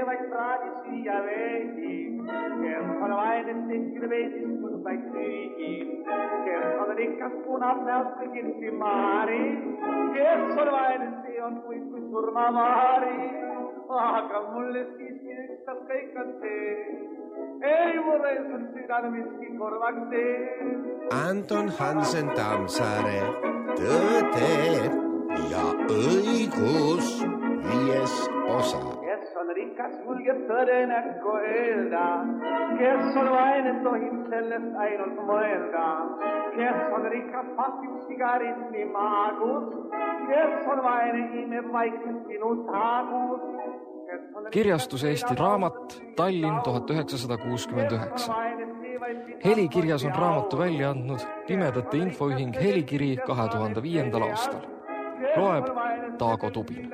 vaid praadi süüa veidi, kes on vainen tehtil veidistus vaid süügi, kes on rikas punab näost kõigilsi maari, kes on vainen see on kui surmamaari, aga mulle siiski ükstas kõik on see, ei mulle on südame miski korvaks tee. Anton Hansen Tammsaare, Tõde ja õigus 5. osa. Kes on rikas, julgeb tõde näkku öelda, kes on vaine, tohib sellest ainult mõelda, kes on rikas, pasib sigaretti maagus, kes on vaine, imeb vaikselt sinu taagus. Kirjastus Eesti Raamat, Tallinn 1969. Helikirjas on raamatu välja andnud Pimedate Infoühing Helikiri 2005. aastal. Loeb Taago Tubin.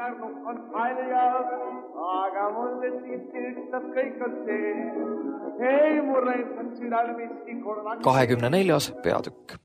Aga mulle siiski ükstas kõik on see, ei mulle on südal miski korvaks. 24. peatükk.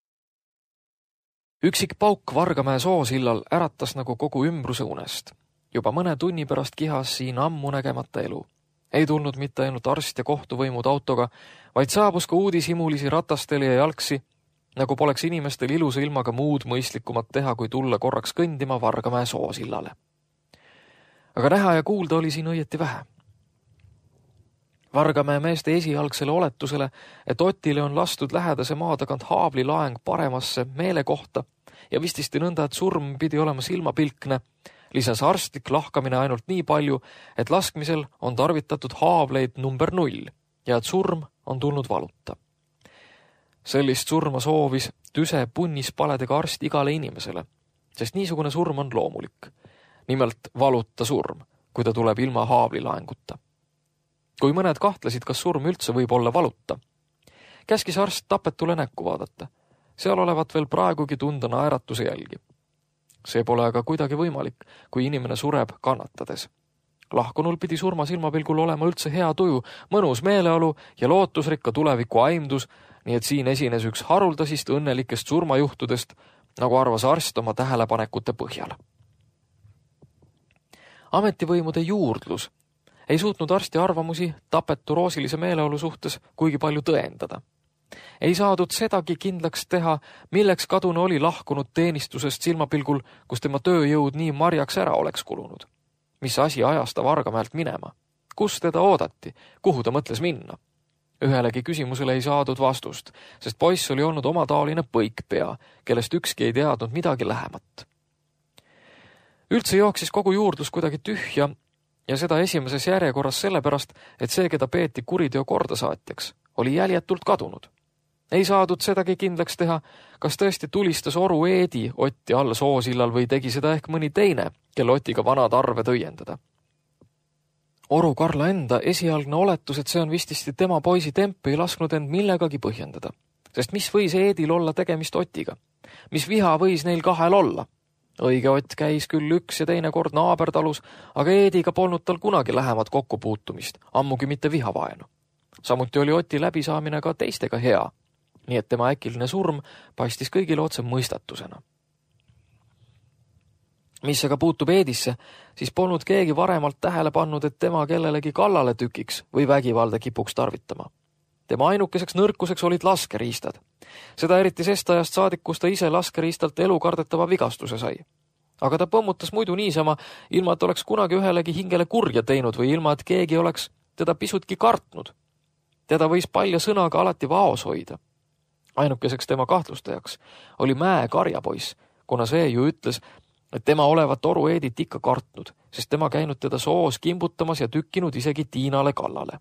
Üksik pauk Vargamäe soosillal äratas nagu kogu ümbruse unest. Juba mõne tunni pärast kihas siin ammu nägemata elu. Ei tulnud mitte ainult arst ja kohtuvõimud autoga, vaid saabus ka uudishimulisi ratasteli ja jalgsi, nagu poleks inimestel ilusa ilmaga muud mõistlikumat teha, kui tulla korraks kõndima Vargamäe soosillale. Aga näha ja kuulda oli siin õieti vähe. Vargamäe meeste esialgsele oletusele, et Otile on lastud lähedase maa tagant haavlilaeng paremasse meelekohta ja vististi nõnda, et surm pidi olema silmapilkne, lisas arstlik lahkamine ainult nii palju, et laskmisel on tarvitatud haavleid number 0 ja et surm on tulnud valuta. Sellist surma soovis tüse punnispaledega arst igale inimesele, sest niisugune surm on loomulik. Nimelt valuta surm, kui ta tuleb ilma haavlilaenguta. Kui mõned kahtlesid, kas surm üldse võib olla valuta, käskis arst tapetule näkku vaadata. Seal olevat veel praegugi tunda naeratuse jälgi. See pole aga kuidagi võimalik, kui inimene sureb kannatades. Lahkunul pidi surma silmapilgul olema üldse hea tuju, mõnus meeleolu ja lootusrikka tuleviku aimdus, nii et siin esines üks haruldasist õnnelikest surmajuhtudest, nagu arvas arst oma tähelepanekute põhjal. Ametivõimude juurdlus ei suutnud arsti arvamusi tapetu roosilise meeleolu suhtes kuigi palju tõendada. Ei saadud sedagi kindlaks teha, milleks kadune oli lahkunud teenistusest silmapilgul, kus tema tööjõud nii marjaks ära oleks kulunud. Mis asi ajas ta Vargamäelt minema? Kus teda oodati? Kuhu ta mõtles minna? Ühelegi küsimusele ei saadud vastust, sest poiss oli olnud omataoline põikpea, kellest ükski ei teadnud midagi lähemat. Üldse jooksis kogu juurdlus kuidagi tühja ja seda esimeses järjekorras sellepärast, et see, keda peeti kuriteo kordasaatjaks, oli jäljetult kadunud. Ei saadud sedagi kindlaks teha, kas tõesti tulistas oru Eedi Otti all soosillal või tegi seda ehk mõni teine, kelle Otiga vanad arve tõiendada. Oru Karla enda esialgne oletus, et see on vististi tema poisi temp, ei lasknud end millegagi põhjendada. Sest mis võis Eedil olla tegemist Otiga? Mis viha võis neil kahel olla? Õige Ott käis küll üks ja teine kord naabertalus, aga Eediga polnud tal kunagi lähemat kokkupuutumist, ammugi mitte vihavaenu. Samuti oli Oti läbisaamine ka teistega hea, nii et tema äkiline surm paistis kõigile otse mõistatusena. Mis aga puutub Eedisse, siis polnud keegi varemalt tähele pannud, et tema kellelegi kallale tükiks või vägivalda kipuks tarvitama. Tema ainukeseks nõrkuseks olid laskeriistad. Seda eriti sestajast saadik, kus ta ise laskeriistalt elukardetava vigastuse sai. Aga ta põmmutas muidu niisama, ilma et oleks kunagi ühelegi hingele kurja teinud või ilma et keegi oleks teda pisutki kartnud. Teda võis palja sõnaga alati vaos hoida. Ainukeseks tema kahtlustajaks oli Mäe karjapoiss, kuna see ju ütles, et tema olevat oru Eedit ikka kartnud, sest tema käinud teda soos kimbutamas ja tükkinud isegi Tiinale kallale.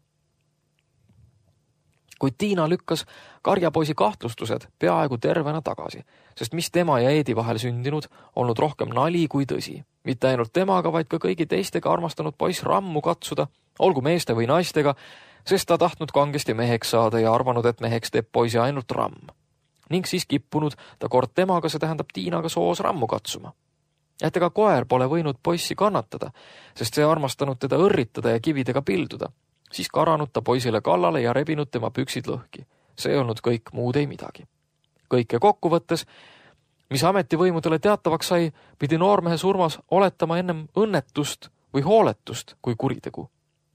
Kuid Tiina lükkas karjapoisi kahtlustused peaaegu tervena tagasi, sest mis tema ja Eedi vahel sündinud, olnud rohkem nali kui tõsi. Mitte ainult temaga, vaid ka kõigi teistega armastanud poiss rammu katsuda, olgu meeste või naistega, sest ta tahtnud kangesti meheks saada ja arvanud, et meheks teeb poisi ainult ramm. Ning siis kippunud ta kord temaga, see tähendab Tiinaga soos rammu katsuma. Et ega koer pole võinud poissi kannatada, sest see armastanud teda õrritada ja kividega pilduda. Siis karanud ta poisile kallale ja rebinud tema püksid lõhki. See olnud kõik, muud ei midagi. Kõike kokkuvõttes, mis ametivõimudele teatavaks sai, pidi noormehe surmas oletama ennem õnnetust või hooletust kui kuritegu.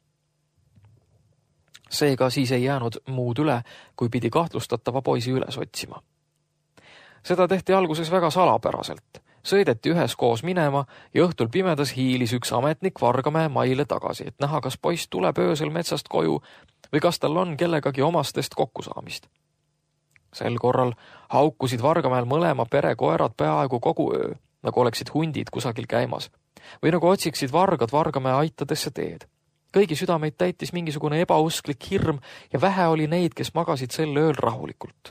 Seega siis ei jäänud muud üle, kui pidi kahtlustatava poisi üles otsima. Seda tehti alguses väga salapäraselt. Sõideti üheskoos minema ja õhtul pimedas hiilis üks ametnik Vargamäe maile tagasi, et näha, kas poiss tuleb öösel metsast koju või kas tal on kellegagi omastest kokkusaamist. Sel korral haukusid Vargamäel mõlema pere koerad peaaegu kogu öö, nagu oleksid hundid kusagil käimas või nagu otsiksid vargad Vargamäe aitadesse teed. Kõigi südameid täitis mingisugune ebausklik hirm ja vähe oli neid, kes magasid sel ööl rahulikult.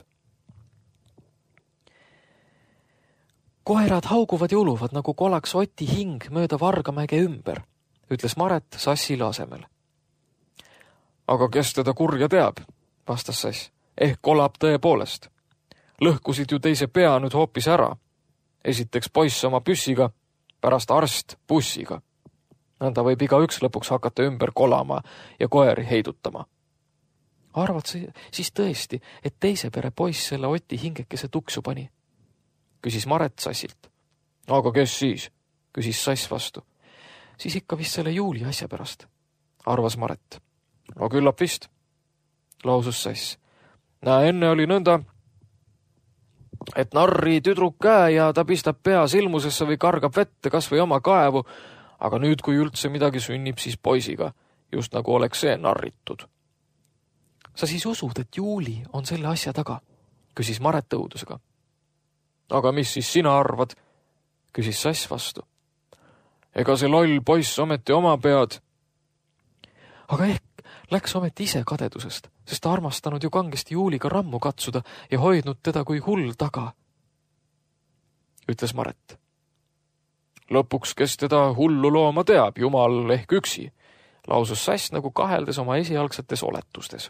Koerad hauguvad ja uluvad, nagu kolaks Oti hing mööda Vargamäge ümber, ütles Maret Sassile asemel. Aga kes teda kurja teab, vastas Sass. Ehk kolab tõepoolest. Lõhkusid ju teise pea nüüd hoopis ära. Esiteks poiss oma püssiga, pärast arst bussiga. Nõnda võib igaüks lõpuks hakata ümber kolama ja koeri heidutama. Arvad siis tõesti, et teise pere poiss selle Oti hingekese tuksu pani? Küsis Maret Sassilt. Aga kes siis? Küsis Sass vastu. Siis ikka vist selle Juuli asja pärast, arvas Maret. No küllap vist, lausus Sass. Näe, enne oli nõnda, et narri tüdruk käe ja ta pistab pea silmusesse või kargab vette kas või oma kaevu, aga nüüd, kui üldse midagi sünnib, siis poisiga, just nagu oleks see narritud. Sa siis usud, et Juuli on selle asja taga? Küsis Maret õudusega. Aga mis siis sina arvad? Küsis Sass vastu. Ega see loll poiss ometi oma pead. Aga ehk läks ometi ise kadedusest, sest ta armastanud ju kangesti Juuliga rammu katsuda ja hoidnud teda kui hull taga, ütles Maret. Lõpuks, kes teda hullu looma teab, jumal ehk üksi, lausus Sass nagu kaheldes oma esialgsetes oletustes.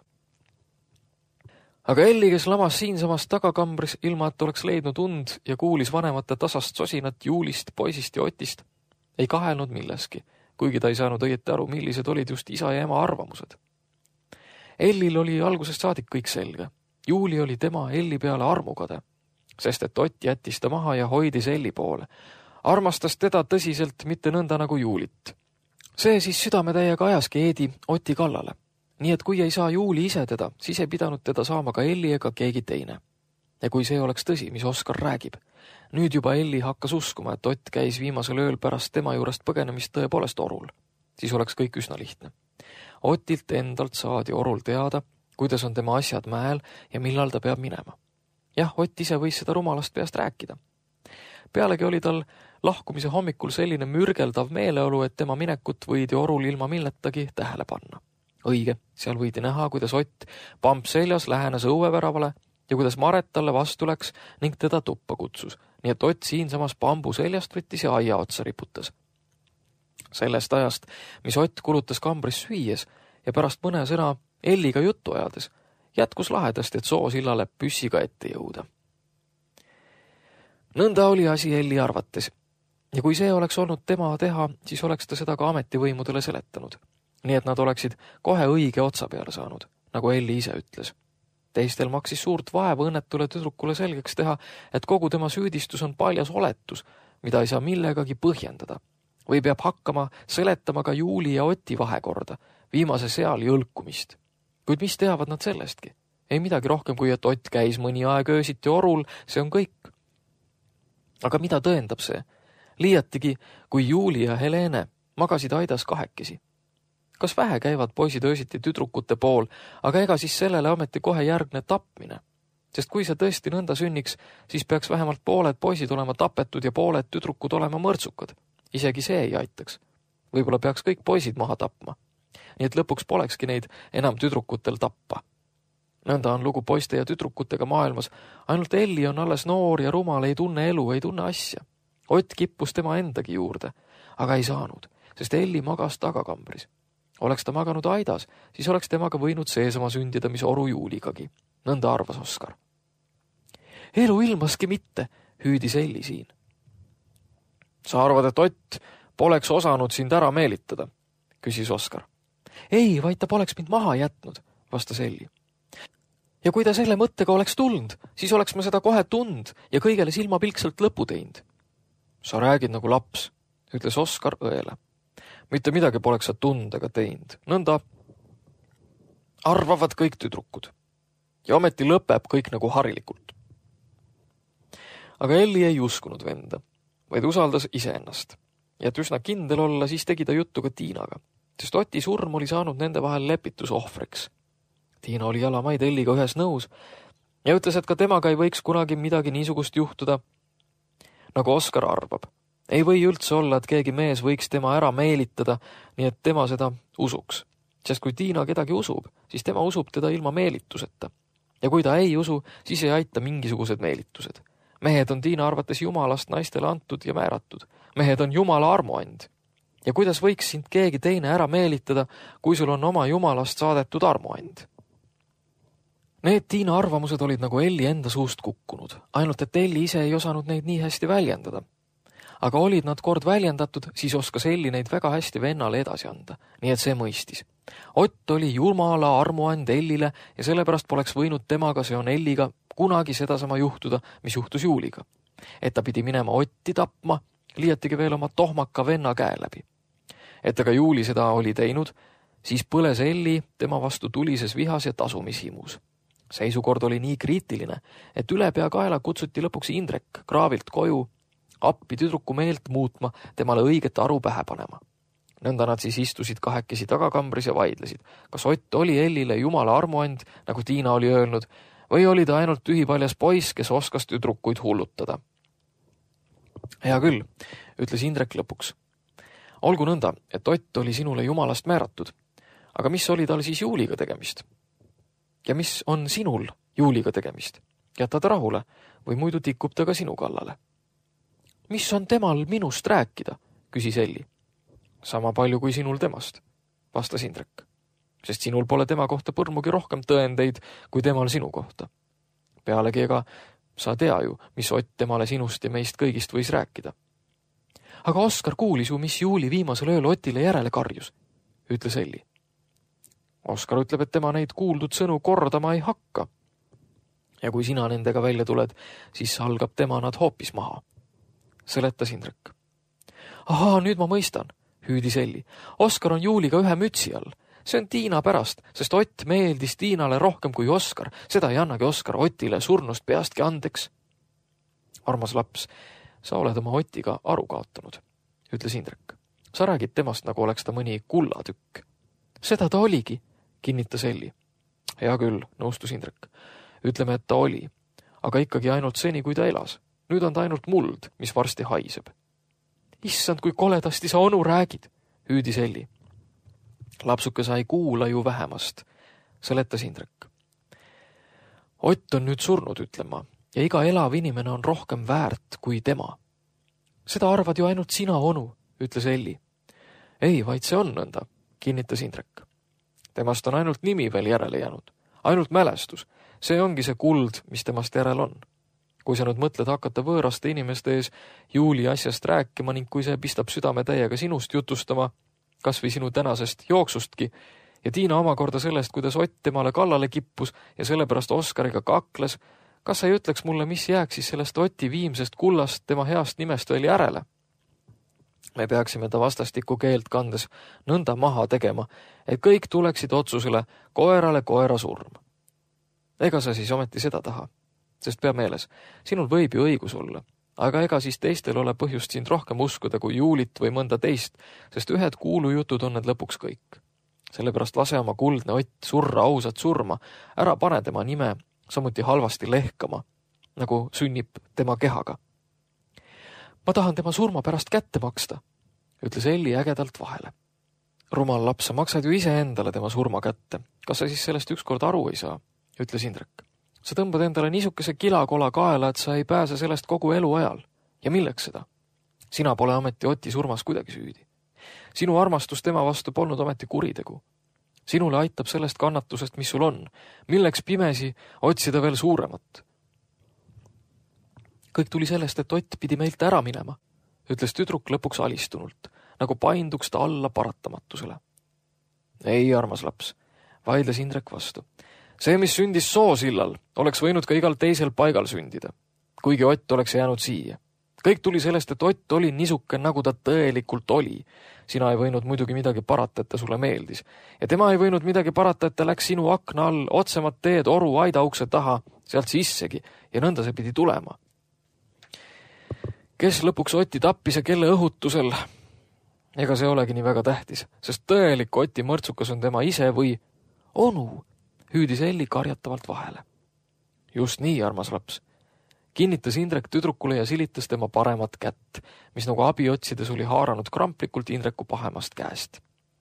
Aga Elli, kes lamas siinsamas tagakambris, ilma et oleks leidnud und ja kuulis vanemate tasast sosinat Juulist, poisist ja Otist, ei kahelnud milleski, kuigi ta ei saanud õieti aru, millised olid just isa ja ema arvamused. Ellil oli algusest saadik kõik selge. Juuli oli tema Elli peale armukade, sest et Ott jättis ta maha ja hoidis Elli poole. Armastas teda tõsiselt, mitte nõnda nagu Juulit. See siis südametäiega ajaski Eedi Oti kallale. Nii et kui ei saa Juuli ise teda, siis ei pidanud teda saama ka Elli ega keegi teine. Ja kui see oleks tõsi, mis Oskar räägib, nüüd juba Elli hakkas uskuma, et Ott käis viimasel ööl pärast tema juurest põgenemist tõepoolest orul. Siis oleks kõik üsna lihtne. Otilt endalt saadi orul teada, kuidas on tema asjad mäel ja millal ta peab minema. Jah, Ott ise võis seda rumalast peast rääkida. Pealegi oli tal lahkumise hommikul selline mürgeldav meeleolu, et tema minekut võidi orul ilma milletagi tähele panna. Õige, seal võidi näha, kuidas Ott pamp seljas lähenes õueväravale ja kuidas Maret talle vastu läks ning teda tuppa kutsus, nii et Ott siinsamas pambu seljast võttis ja aia otsa riputas. Sellest ajast, mis Ott kulutas kambris süües ja pärast mõne sõna Elliga juttu ajades, jätkus lahedasti, et soosillale püssiga ette jõuda. Nõnda oli asi Elli arvates ja kui see oleks olnud tema teha, siis oleks ta seda ka ametivõimudele seletanud, nii et nad oleksid kohe õige otsa peale saanud, nagu Elli ise ütles. Teistel maksis suurt vaeva õnnetule tüdrukule selgeks teha, et kogu tema süüdistus on paljas oletus, mida ei saa millegagi põhjendada, või peab hakkama seletama ka Juuli ja Oti vahekorda, viimase seal jõlkumist. Kuid mis teavad nad sellestki? Ei midagi rohkem, kui et Ott käis mõni aeg öösiti orul, see on kõik. Aga mida tõendab see? Liiatigi, kui Juuli ja Helene magasid aidas kahekesi. Kas vähe käivad poisid öösiti tüdrukute pool, aga ega siis sellele ameti kohe järgne tapmine. Sest kui see tõesti nõnda sünniks, siis peaks vähemalt pooled poisid olema tapetud ja pooled tüdrukud olema mõrtsukad. Isegi see ei aitaks. Võib-olla peaks kõik poisid maha tapma. Nii et lõpuks polekski neid enam tüdrukutel tappa. Nõnda on lugu poiste ja tüdrukutega maailmas. Ainult Elli on alles noor ja rumal, ei tunne elu, ei tunne asja. Ott kippus tema endagi juurde, aga ei saanud, sest Elli magas tagakambris. Oleks ta maganud aidas, siis oleks temaga võinud seesama sündida, mis oru Juuligagi. Nõnda arvas Oskar. Elu ilmaski mitte, hüüdis Elli siin. Sa arvad, et Ott poleks osanud sind ära meelitada, küsis Oskar. Ei, vaid ta poleks mind maha jätnud, vastas Elli. Ja kui ta selle mõttega oleks tulnud, siis oleks ma seda kohe tund ja kõigele silmapilkselt lõpu teinud. Sa räägid nagu laps, ütles Oskar õele. Mitte midagi poleks sa tundega teinud. Nõnda. arvavad kõik tüdrukud. Ja ometi lõpeb kõik nagu harilikult. Aga Elli ei uskunud venda, vaid usaldas iseennast. Ja et üsna kindel olla, siis tegi ta juttu ka Tiinaga, sest Oti surm oli saanud nende vahel lepitusohvriks. Tiina oli jalamaid Elliga ühes nõus ja ütles, et ka temaga ei võiks kunagi midagi niisugust juhtuda, nagu Oskar arvab. Ei või üldse olla, et keegi mees võiks tema ära meelitada, nii et tema seda usuks. Sest kui Tiina kedagi usub, siis tema usub teda ilma meelituseta. Ja kui ta ei usu, siis ei aita mingisugused meelitused. Mehed on Tiina arvates Jumalast naistele antud ja määratud. Mehed on Jumala armuand. Ja kuidas võiks sind keegi teine ära meelitada, kui sul on oma Jumalast saadetud armuand? Need Tiina arvamused olid nagu Elli enda suust kukkunud, ainult et Elli ise ei osanud neid nii hästi väljendada. Aga olid nad kord väljendatud, siis oskas Elli neid väga hästi vennale edasi anda, nii et see mõistis. Ott oli Jumala armuand Ellile ja sellepärast poleks võinud temaga, see on Elliga, kunagi sedasama juhtuda, mis juhtus Juuliga. Et ta pidi minema Otti tapma, liiatigi veel oma tohmaka venna käe läbi. Et aga Juuli seda oli teinud, siis põles Elli tema vastu tulises vihas ja tasumishimus. Seisukord oli nii kriitiline, et ülepeakaela kutsuti lõpuks Indrek kraavilt koju, appi tüdruku meelt muutma, temale õiget aru pähe panema. Nõnda nad siis istusid kahekesi tagakambris ja vaidlesid, kas Ott oli Ellile Jumala armuand, nagu Tiina oli öelnud, või oli ta ainult tühipaljas poiss, kes oskas tüdrukuid hullutada. Hea küll, ütles Indrek lõpuks. Olgu nõnda, et Ott oli sinule Jumalast määratud, aga mis oli tal siis Juuliga tegemist? Ja mis on sinul Juuliga tegemist? Jäta ta rahule või muidu tikub ta ka sinu kallale. Mis on temal minust rääkida, küsis Elli. Sama palju kui sinul temast, vastas Indrek, sest sinul pole tema kohta põrmugi rohkem tõendeid kui temal sinu kohta. Pealegi ega sa tea ju, mis Ott temale sinust ja meist kõigist võis rääkida. Aga Oskar kuulis ju, mis Juuli viimasel ööl Otile järele karjus, ütles Elli. Oskar ütleb, et tema neid kuuldud sõnu kordama ei hakka. Ja kui sina nendega välja tuled, siis algab tema nad hoopis maha. Seletas Indrek. Ahaa, nüüd ma mõistan, hüüdis Elli. Oskar on Juuliga ühe mütsi all. See on Tiina pärast, sest Ott meeldis Tiinale rohkem kui Oskar. Seda ei annagi Oskar Otile surnust peastki andeks. Armas laps, sa oled oma Otiga aru kaotanud, ütles Indrek. Sa räägid temast, nagu oleks ta mõni kullatükk. Seda ta oligi, kinnitas Elli. Hea küll, nõustus Indrek. Ütleme, et ta oli, aga ikkagi ainult seni, kui ta elas. Nüüd on ta ainult muld, mis varsti haiseb. Issand, kui koledasti sa onu räägid, hüüdis Elli. Lapsuke sa ei kuula ju vähemast, seletas Indrek. Ott on nüüd surnud, ütlen ma, ja iga elav inimene on rohkem väärt kui tema. Seda arvad ju ainult sina, onu, ütles Elli. Ei, vaid see on nõnda, kinnitas Indrek. Temast on ainult nimi veel järele jäänud, ainult mälestus. See ongi see kuld, mis temast järel on. Kui sa nüüd mõtled hakata võõraste inimeste ees Juuli asjast rääkima ning kui see pistab südame täiega sinust jutustama, kas või sinu tänasest jooksustki, ja Tiina omakorda sellest, kuidas Ott temale kallale kippus ja sellepärast Oskariga kakles, kas sa ei ütleks mulle, mis jääks siis sellest Oti viimsest kullast tema heast nimest veel järele? Me peaksime ta vastastikku keelt kandes nõnda maha tegema, et kõik tuleksid otsusele koerale koera surm. Ega sa siis ometi seda taha? Sest pea meeles, sinul võib ju õigus olla, aga ega siis teistel ole põhjust sind rohkem uskuda kui Juulit või mõnda teist, sest ühed kuulujutud on need lõpuks kõik. Sellepärast lase oma kuldne Ott surra ausat surma, ära pane tema nime, samuti halvasti lehkama, nagu sünnib tema kehaga. Ma tahan tema surma pärast kätte maksta, ütles Elli ägedalt vahele. Rumal laps, sa maksad ju ise endale tema surma kätte. Kas sa siis sellest ükskord aru ei saa, ütles Indrek. Sa tõmbad endale niisuguse kilakola kaela, et sa ei pääse sellest kogu elu ajal. Ja milleks seda? Sina pole ometi Oti surmas kuidagi süüdi. Sinu armastus tema vastu polnud ometi kuritegu. Sinule aitab sellest kannatusest, mis sul on. Milleks pimesi otsida veel suuremat? Kõik tuli sellest, et Ott pidi meilt ära minema, ütles tüdruk lõpuks alistunult, nagu painduks ta alla paratamatusele. Ei, armas laps, vaidles Indrek vastu. See, mis sündis Soosillal, oleks võinud ka igal teisel paigal sündida, kuigi Ott oleks jäänud siia. Kõik tuli sellest, et Ott oli nisuke, nagu ta tõelikult oli. Sina ei võinud muidugi midagi parata, et ta sulle meeldis. Ja tema ei võinud midagi parata, et ta läks sinu akna all otsemat teed oru aidaukse taha, sealt sissegi, ja nõnda see pidi tulema. Kes lõpuks Otti tappis ja kelle õhutusel? Ega see olegi nii väga tähtis, sest tõelik Oti mõrtsukas on tema ise või onu, hüüdis Elli karjatavalt vahele. Just nii, armas laps. Kinnitas Indrek tüdrukule ja silitas tema paremat kätt, mis nagu abi otsides oli haaranud kramplikult Indreku pahemast käest.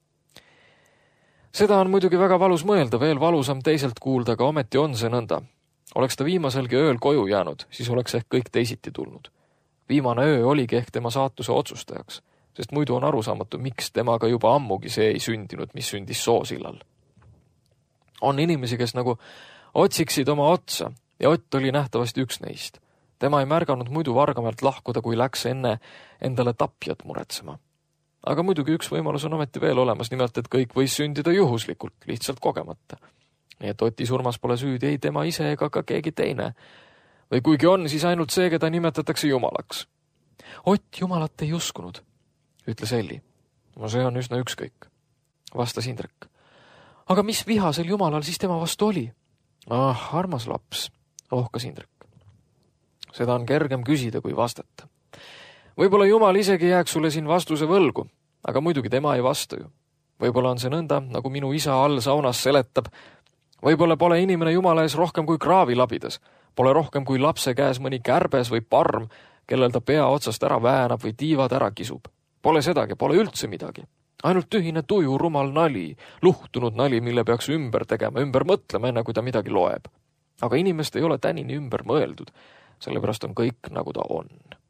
Seda on muidugi väga valus mõelda, veel valusam teiselt kuulda, aga ometi on see nõnda. Oleks ta viimaselgi ööl koju jäänud, siis oleks ehk kõik teisiti tulnud. Viimane öö oligi ehk tema saatuse otsustajaks, sest muidu on arusaamatu, miks temaga juba ammugi see ei sündinud, mis sündis Soosillal. On inimesi, kes nagu otsiksid oma otsa ja Ott oli nähtavasti üks neist. Tema ei märganud muidu Vargamäelt lahkuda, kui läks enne endale tapjat muretsema. Aga muidugi üks võimalus on ometi veel olemas, nimelt et kõik võis sündida juhuslikult, lihtsalt kogemata. Nii et Oti surmas pole süüdi ei tema ise ega ka keegi teine. Või kuigi on, siis ainult see, keda nimetatakse jumalaks. Ott jumalat ei uskunud, ütles Elli. No see on üsna ükskõik, vastas Indrek. Aga mis vihasel jumalal siis tema vastu oli? Armas laps, ohkas Indrek. Seda on kergem küsida, kui vastata. Võib-olla jumal isegi jääks sulle siin vastuse võlgu, aga muidugi tema ei vasta ju. Võib-olla on see nõnda, nagu minu isa all saunas seletab. Võib-olla pole inimene jumala ees rohkem kui kraavi labidas. Pole rohkem kui lapse käes mõni kärbes või parm, kellel ta pea otsast ära väänab või tiivad ära kisub. Pole sedagi, pole üldse midagi. Ainult tühine tuju, rumal nali, luhtunud nali, mille peaks ümber tegema, ümber mõtlema, enne kui ta midagi loeb. Aga inimest ei ole tänini ümber mõeldud, sellepärast on kõik, nagu ta on.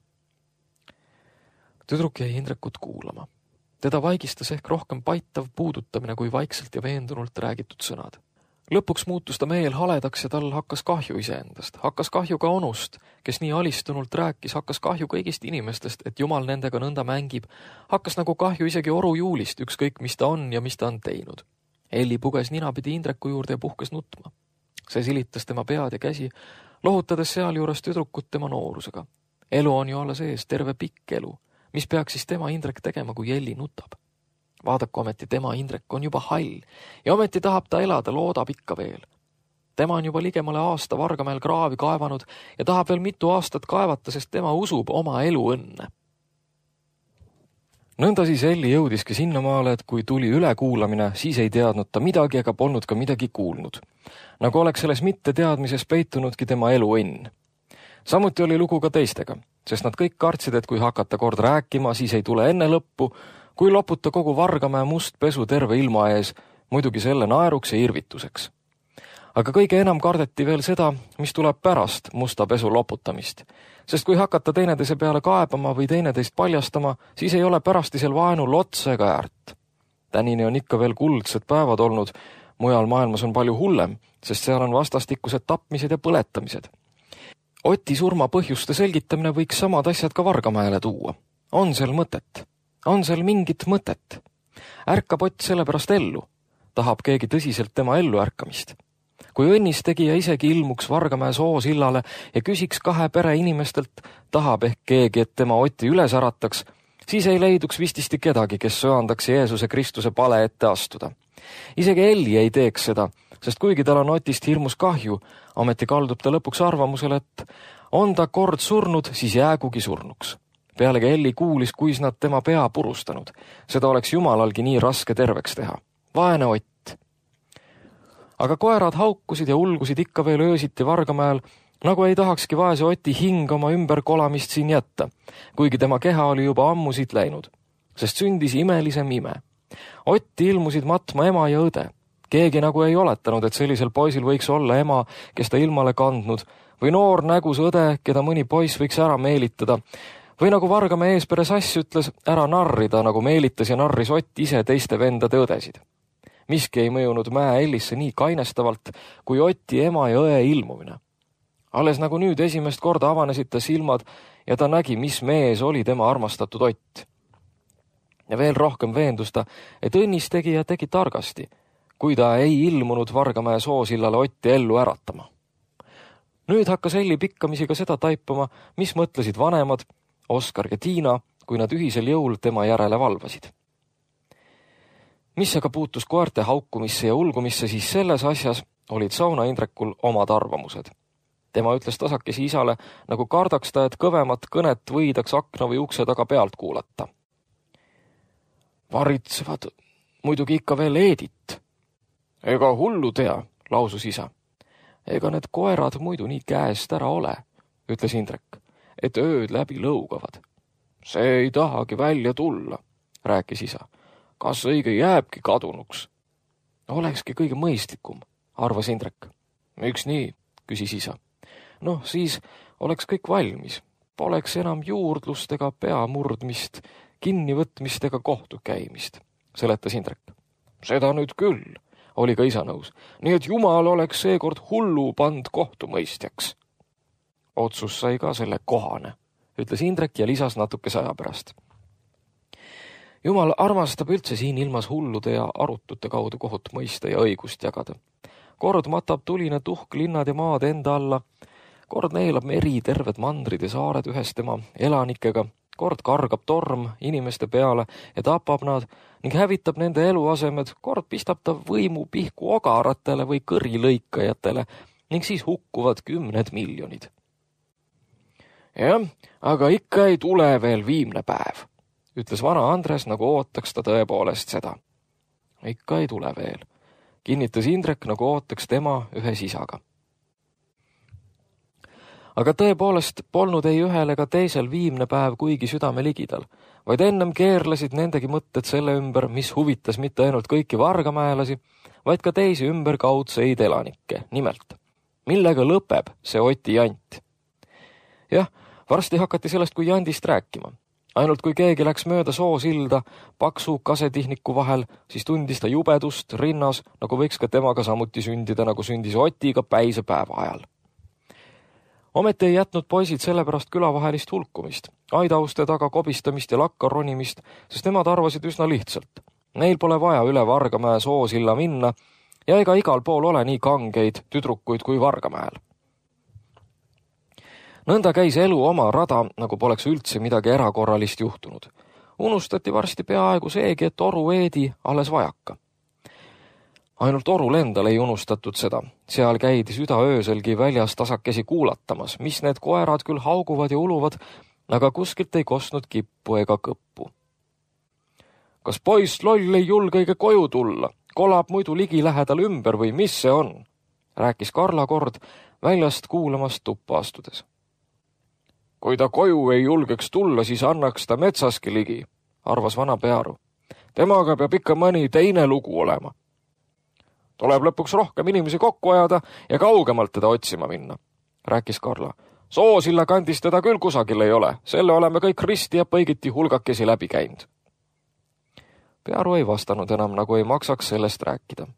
Tüdruk jäi Indrekut kuulama. Teda vaigistas ehk rohkem paitav puudutamine kui vaikselt ja veendunult räägitud sõnad. Lõpuks muutus ta meel haledaks ja tal hakkas kahju iseendast. Hakkas kahju ka onust, kes nii alistunult rääkis, hakkas kahju kõigist inimestest, et jumal nendega nõnda mängib. Hakkas nagu kahju isegi oru juulist, ükskõik mis ta on ja mis ta on teinud. Elli puges ninapidi Indreku juurde ja puhkes nutma. See silitas tema pead ja käsi, lohutades sealjuures tüdrukut tema noorusega. Elu on ju alles ees, terve pikk elu. Mis peaks siis tema Indrek tegema, kui Elli nutab? Vaadaku ometi, tema Indrek on juba hall ja ometi tahab ta elada, loodab ikka veel. Tema on juba ligemale aasta Vargamäel kraavi kaevanud ja tahab veel mitu aastat kaevata, sest tema usub oma elu õnne. Nõnda siis Elli jõudiski sinnamaale, et kui tuli ülekuulamine, siis ei teadnud ta midagi ega polnud ka midagi kuulnud. Nagu oleks selles mitteteadmises peitunudki tema elu õnn. Samuti oli lugu ka teistega, sest nad kõik kartsid, et kui hakata kord rääkima, siis ei tule enne lõppu, kui loputa kogu Vargamäe must pesu terve ilma ees, muidugi selle naeruks ja irvituseks. Aga kõige enam kardeti veel seda, mis tuleb pärast musta pesu loputamist, sest kui hakata teineteise peale kaebama või teineteist paljastama, siis ei ole pärastisel vaenul otsa ega äärt. Tänini on ikka veel kuldsed päevad olnud, mujal maailmas on palju hullem, sest seal on vastastikused tapmised ja põletamised. Oti surma põhjuste selgitamine võiks samad asjad ka Vargamäele tuua. On seal mõtet? On seal mingit mõtet? Ärkab Ott sellepärast ellu. Tahab keegi tõsiselt tema ellu ärkamist. Kui õnnistegija isegi ilmuks Vargamäe Soosillale ja küsiks kahe pere inimestelt, tahab ehk keegi, et tema Oti üles ärataks, siis ei leiduks vististi kedagi, kes söandaks Jeesuse Kristuse pale ette astuda. Isegi Elli ei teeks seda, sest kuigi tal on Otist hirmus kahju, ometi kaldub ta lõpuks arvamusele, et on ta kord surnud, siis jäägugi surnuks. Pealegi Elli kuulis, kuis nad tema pea purustanud. Seda oleks jumalalgi nii raske terveks teha. Vaene Ott. Aga koerad haukusid ja ulgusid ikka veel öösiti Vargamäel, nagu ei tahakski vaese Oti hing oma ümberkolamist siin jätta, kuigi tema keha oli juba ammu siit läinud, sest sündis imelisem ime. Otti ilmusid matma ema ja õde. Keegi nagu ei oletanud, et sellisel poisil võiks olla ema, kes ta ilmale kandnud, või noor nägus õde, keda mõni poiss võiks ära meelitada, või nagu Vargamäe eespere Sass ütles, ära narrida, nagu meelitas ja narris Ott ise teiste vendade õdesid. Miski ei mõjunud Mäe Ellisse nii kainestavalt, kui Oti ema ja õe ilmumine. Alles nagu nüüd esimest korda avanesid ta silmad ja ta nägi, mis mees oli tema armastatud Ott. Ja veel rohkem veendus ta, et õnnistegija tegi targasti, kui ta ei ilmunud Vargamäe Soosillale Otti ellu äratama. Nüüd hakkas Elli pikkamisi ka seda taipama, mis mõtlesid vanemad, Oskar ja Tiina, kui nad ühisel jõul tema järele valvasid. Mis aga puutus koerte haukumisse ja ulgumisse, siis selles asjas olid Sauna Indrekul omad arvamused. Tema ütles tasakesi isale, nagu kardaks ta, et kõvemat kõnet võidaks akna või ukse taga pealt kuulata. Varitsevad muidugi ikka veel Eedit. Ega hullu tea, lausus isa. Ega need koerad muidu nii käest ära ole, ütles Indrek, et ööd läbi lõugavad. See ei tahagi välja tulla, rääkis isa. Kas õige jääbki kadunuks? Olekski kõige mõistlikum, arvas Indrek. Miks nii, küsis isa. Noh, siis oleks kõik valmis. Poleks enam juurdlust ega peamurdmist, kinnivõtmist ega kohtu käimist, seletas Indrek. Seda nüüd küll, oli ka isa nõus. Nii et jumal oleks seekord hullu pand kohtumõistjaks. Otsus sai ka selle kohane, ütles Indrek ja lisas natukese aja pärast. Jumal armastab üldse siin ilmas hullude ja arutute kaudu kohut mõista ja õigust jagada. Kord matab tuline tuhk linnad ja maad enda alla, kord neelab meri terved mandrid ja saared ühes tema elanikega, kord kargab torm inimeste peale ja tapab nad ning hävitab nende eluasemed, kord pistab ta võimu pihku ogaratele või kõrilõikajatele ning siis hukkuvad 10 miljonid. Jah, aga ikka ei tule veel viimne päev, ütles vana Andres, nagu ootaks ta tõepoolest seda. Ikka ei tule veel, kinnitas Indrek, nagu ootaks tema ühes isaga. Aga tõepoolest polnud ei ühel ega teisel viimne päev kuigi südame ligidal, vaid ennem keerlesid nendegi mõtted selle ümber, mis huvitas mitte ainult kõiki vargamäelasi, vaid ka teisi ümberkaudseid elanikke, nimelt. Millega lõpeb see Oti jant? Jah, varsti hakati sellest kui jandist rääkima. Ainult kui keegi läks mööda soosilda paksu kasetihniku vahel, siis tundis ta jubedust rinnas, nagu võiks ka temaga samuti sündida, nagu sündis Otiga päisepäeva ajal. Ometi ei jätnud poisid sellepärast külavahelist hulkumist, aidauste taga kobistamist ja lakka ronimist, sest nemad arvasid üsna lihtsalt. Neil pole vaja üle Vargamäe soosilla minna ja ega igal pool ole nii kangeid tüdrukuid kui Vargamäel. Nõnda käis elu oma rada, nagu poleks üldse midagi erakorralist juhtunud. Unustati varsti peaaegu seegi, et Oru Eedi alles vajaka. Ainult Orul endal ei unustatud seda. Seal käidi südaööselgi väljas tasakesi kuulatamas, mis need koerad küll hauguvad ja uluvad, aga kuskilt ei kostnud kippu ega kõppu. Kas poiss loll ei julgeige koju tulla? Kolab muidu ligi lähedal ümber või mis see on? Rääkis Karla kord väljast kuulamast tuppa astudes. Kui ta koju ei julgeks tulla, siis annaks ta metsaski ligi, arvas vana Pearu. Temaga peab ikka mõni teine lugu olema. Tuleb lõpuks rohkem inimesi kokku ajada ja kaugemalt teda otsima minna, rääkis Karla. Soosilla kandis teda küll kusagil ei ole, selle oleme kõik risti ja põigiti hulgakesi läbi käinud. Pearu ei vastanud enam, nagu ei maksaks sellest rääkida.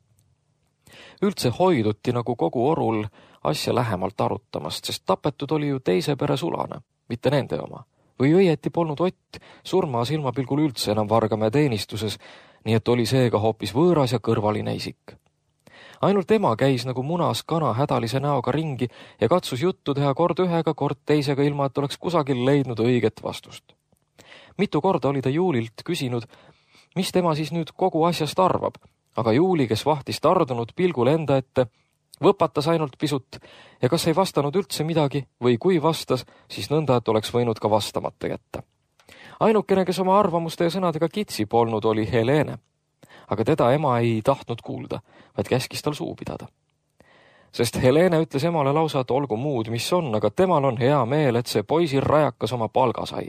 Üldse hoiduti nagu kogu Orul asja lähemalt arutamast, sest tapetud oli ju teise pere sulane, mitte nende oma. Või õieti polnud Ott surma silmapilgul üldse enam Vargamäe teenistuses, nii et oli seega hoopis võõras ja kõrvaline isik. Ainult ema käis nagu munas kana hädalise näoga ringi ja katsus juttu teha kord ühega, kord teisega, ilma et oleks kusagil leidnud õiget vastust. Mitu korda oli ta Juulilt küsinud, mis tema siis nüüd kogu asjast arvab, aga Juuli, kes vahtis tardunud pilgul enda ette, võpatas ainult pisut ja kas ei vastanud üldse midagi või kui vastas, siis nõnda, et oleks võinud ka vastamata jätta. Ainukene, kes oma arvamuste ja sõnadega kitsi polnud, oli Helene. Aga teda ema ei tahtnud kuulda, vaid käskis tal suu pidada. Sest Helene ütles emale lausa, et olgu muud, mis on, aga temal on hea meel, et see poisil rajakas oma palga sai.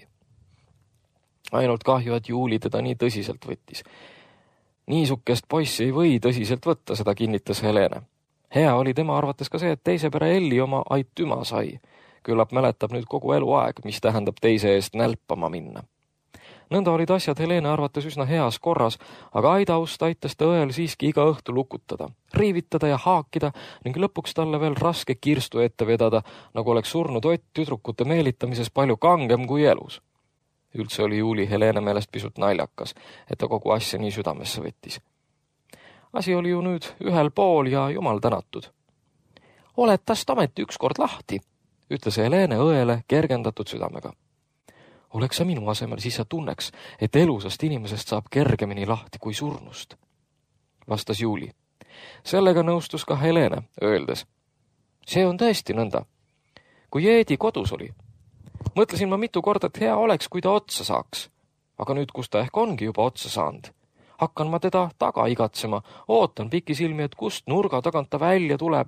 Ainult kahju, et Juuli teda nii tõsiselt võttis. Niisukest poissi ei või tõsiselt võtta, seda kinnitas Helene. Hea oli tema arvates ka see, et teise pere Elli oma aitüma sai. Küllap mäletab nüüd kogu eluaeg, mis tähendab teise eest nälpama minna. Nõnda olid asjad Helene arvates üsna heas korras, aga Aidaust aitas ta õel siiski iga õhtu lukutada, riivitada ja haakida ning lõpuks talle veel raske kirstu ette vedada, nagu oleks surnud Ott tüdrukute meelitamises palju kangem kui elus. Üldse oli Juuli Helene meelest pisut naljakas, et ta kogu asja nii südamesse võttis. Asi oli ju nüüd ühel pool ja jumal tänatud. Oled tast ometi ükskord lahti, ütles Helene õele kergendatud südamega. Oleks sa minu asemel, siis sa tunneks, et elusast inimesest saab kergemini lahti kui surnust, vastas Juuli. Sellega nõustus ka Helene, öeldes: see on tõesti nõnda. Kui Eedi kodus oli, mõtlesin ma mitu korda, et hea oleks, kui ta otsa saaks. Aga nüüd, kus ta ehk ongi juba otsa saanud, hakkan ma teda taga igatsema, ootan pikisilmi, et kust nurga tagant ta välja tuleb.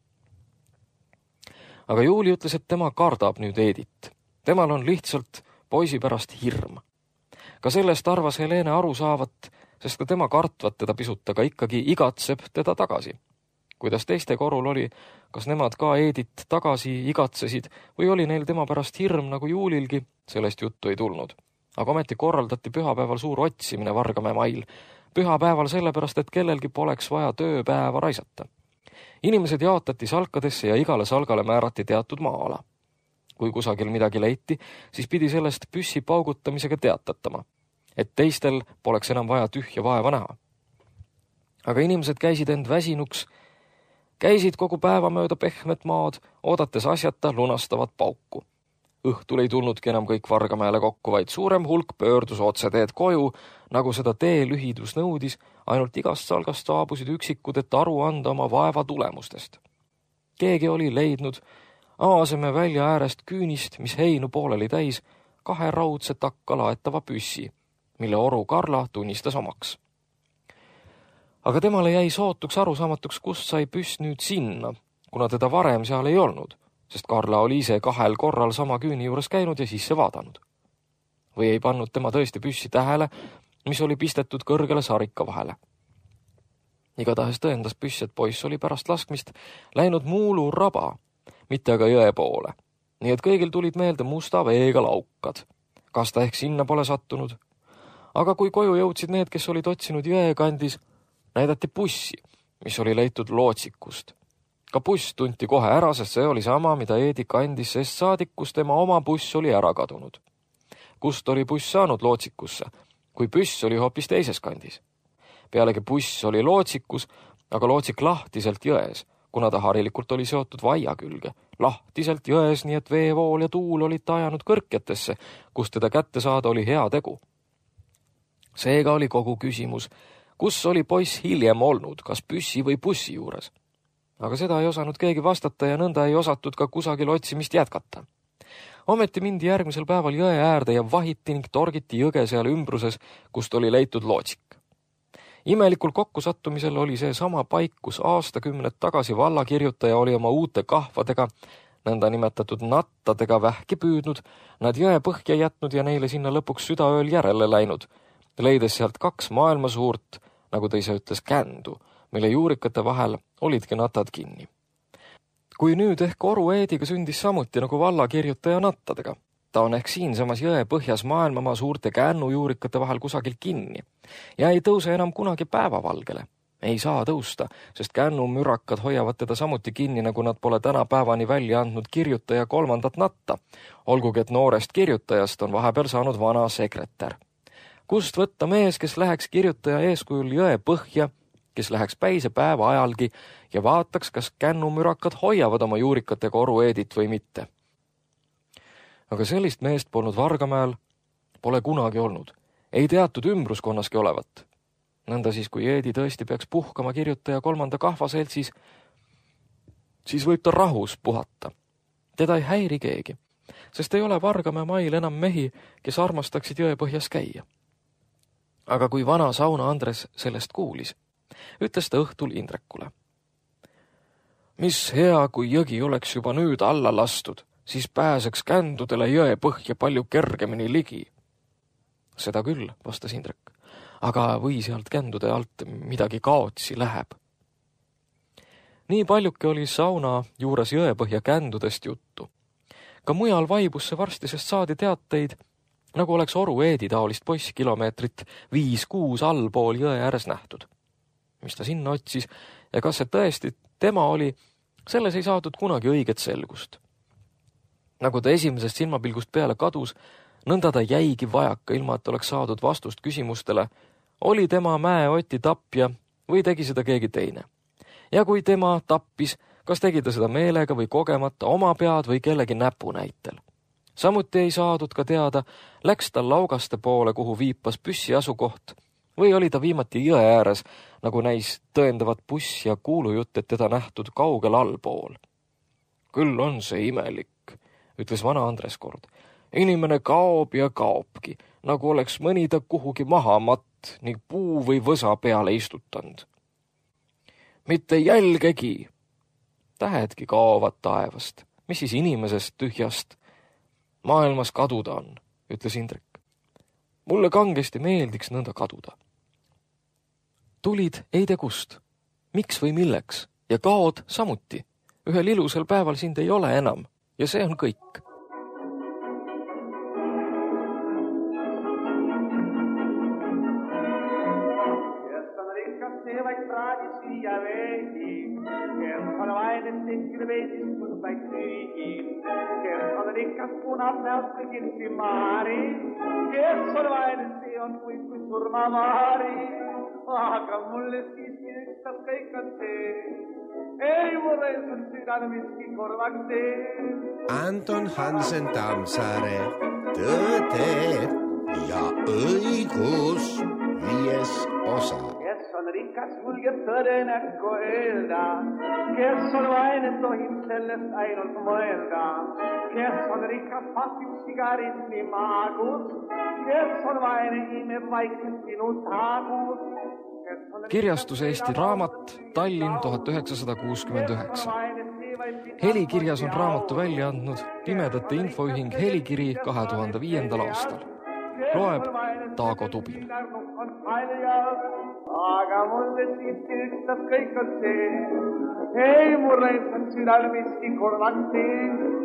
Aga Juuli ütles, et tema kardab nüüd Eedit. Temal on lihtsalt poisi pärast hirm. Ka sellest arvas Helene aru saavat, sest ka tema kartvat teda pisut, aga ikkagi igatseb teda tagasi. Kuidas teiste korul oli, kas nemad ka Eedit tagasi igatsesid või oli neil tema pärast hirm nagu Juulilgi, sellest juttu ei tulnud. Aga ometi korraldati pühapäeval suur otsimine Vargamäe mail. Pühapäeval sellepärast, et kellelgi poleks vaja tööpäeva raisata. Inimesed jaotati salkadesse ja igale salgale määrati teatud maa-ala. Kui kusagil midagi leiti, siis pidi sellest püssi paugutamisega teatatama, et teistel poleks enam vaja tühja vaeva näha. Aga inimesed käisid end väsinuks, käisid kogu päeva mööda pehmet maad, oodates asjata lunastavat pauku. Õhtul ei tulnudki enam kõik Vargamäele kokku, vaid suurem hulk pöördus otseteed koju, nagu seda tee lühidus nõudis, ainult igast salgast saabusid üksikud, et aru anda oma vaeva tulemustest. Keegi oli leidnud Aaseme välja äärest küünist, mis heinu pooleli täis, 2 raudse takka laetava püssi, mille oru Karla tunnistas omaks. Aga temale jäi sootuks arusaamatuks, kust sai püss nüüd sinna, kuna teda varem seal ei olnud, sest Karla oli ise 2 korral sama küüni juures käinud ja sisse vaadanud. Või ei pannud tema tõesti püssi tähele, mis oli pistetud kõrgele sarika vahele. Igatahes tõendas püss, et poiss oli pärast laskmist läinud Muulu raba, mitte aga jõe poole. Nii et kõigil tulid meelde musta veega laukad. Kas ta ehk sinna pole sattunud? Aga kui koju jõudsid need, kes olid otsinud jõe kandis, näidati bussi, mis oli leitud lootsikust. Ka buss tunti kohe ära, sest see oli sama, mida Eedi kandis, sest saadik, kus tema oma buss oli ära kadunud. Kust oli buss saanud lootsikusse, kui püss oli hoopis teises kandis? Pealegi buss oli lootsikus, aga lootsik lahtiselt jões, kuna ta harilikult oli seotud vaia külge. Lahtiselt jões, nii et veevool ja tuul olid ta ajanud kõrkjatesse, kus teda kätte saada oli hea tegu. Seega oli kogu küsimus, kus oli poiss hiljem olnud, kas püssi või bussi juures. Aga seda ei osanud keegi vastata ja nõnda ei osatud ka kusagil otsimist jätkata. Ometi mindi järgmisel päeval jõe äärde ja vahiti ning torgiti jõge seal ümbruses, kust oli leitud lootsik. Imelikul kokkusattumisel oli see sama paik, kus aastakümned tagasi vallakirjutaja oli oma uute kahvadega, nõnda nimetatud nattadega vähki püüdnud, nad jõe põhja jätnud ja neile sinna lõpuks südaööl järele läinud, leides sealt 2 maailma suurt, nagu ta ise ütles, kändu, mille juurikate vahel olidki natad kinni. Kui nüüd ehk Oru Eediga sündis samuti nagu vallakirjutaja nattadega. Ta on ehk siinsamas jõe põhjas maailmamaa suurte kännujuurikate vahel kusagil kinni ja ei tõuse enam kunagi päevavalgele. Ei saa tõusta, sest kännumürakad hoiavad teda samuti kinni, nagu nad pole tänapäevani välja andnud kirjutaja 3. natta, olgugi et noorest kirjutajast on vahepeal saanud vana sekretär. Kust võtta mees, kes läheks kirjutaja eeskujul jõe põhja, kes läheks päise päeva ajalgi ja vaataks, kas kännumürakad hoiavad oma juurikatega Oru Eedit või mitte. Aga sellist meest polnud Vargamäel, pole kunagi olnud. Ei teatud ümbruskonnaski olevat. Nõnda siis, kui Eedi tõesti peaks puhkama kirjutaja 3. kahvaseltsis, siis võib ta rahus puhata. Teda ei häiri keegi, sest ei ole Vargamäe mail enam mehi, kes armastaksid jõe põhjas käia. Aga kui vana Sauna Andres sellest kuulis, ütles ta õhtul Indrekule. Mis hea, kui jõgi oleks juba nüüd alla lastud, siis pääseks kändudele jõe põhja palju kergemini ligi. Seda küll, vastas Indrek, aga või sealt kändude alt midagi kaotsi läheb. Nii paljuke oli Sauna juures jõe põhja kändudest juttu. Ka mujal vaibus see varsti, sest saadi teateid, nagu oleks Oru Eedi taolist poissi kilomeetrit 5-6 allpool jõe ääres nähtud. Mis ta sinna otsis ja kas see tõesti tema oli, selles ei saadud kunagi õiget selgust. Nagu ta esimesest silmapilgust peale kadus, nõnda ta jäigi vajaka, ilma et oleks saadud vastust küsimustele, oli tema Mäeoti tapja või tegi seda keegi teine. Ja kui tema tappis, kas tegi ta seda meelega või kogemata oma pead või kellegi näpu näitel. Samuti ei saadud ka teada, läks ta Laugaste poole, kuhu viipas püssi asukoht, või oli ta viimati jõe ääres, nagu näis tõendavat buss ja kuulujutt, et teda nähtud kaugel allpool. Küll on see imelik, ütles vana Andres kord. Inimene kaob ja kaobki, nagu oleks mõni ta kuhugi maha matt ning puu või võsa peale istutanud. Mitte jälgegi. Tähedki kaovad taevast. Mis siis inimesest tühjast? Maailmas kaduda on, ütles Indrek. Mulle kangesti meeldiks nõnda kaduda. Tulid ei tea kust, miks või milleks, ja kaod samuti. Ühel ilusal päeval sind ei ole enam, ja see on kõik. Kes on rikas, see vaid praadi süüa veegi. Kes on vainen, tehkida veesis, kun vaid süügi. Kes on rikas, punab näost kõigilsi maari. Kes on vainen, see on kui surmamaari. Aga mulle siiski ükstas kõik on see. Ei mulle on südane miski korvaks see. Anton Hansen Tammsaare, Tõde ja õigus, 5. osa. Kes on rikas, julgeb tõde näkku öelda. Kes on vaine, tohib sellest ainult mõelda. Kes on rikas, pasib sigarismi maagus. Kes on vaine, imeb vaikselt sinu taagus. Kirjastus Eesti Raamat, Tallinn 1969. Helikirjas on raamatu välja andnud Pimedate Infoühing Helikiri 2005. aastal. Loeb Taago Tubin. Aga mulle siiski ükstas kõik on see. Ei mulle on südal miski korvaks see.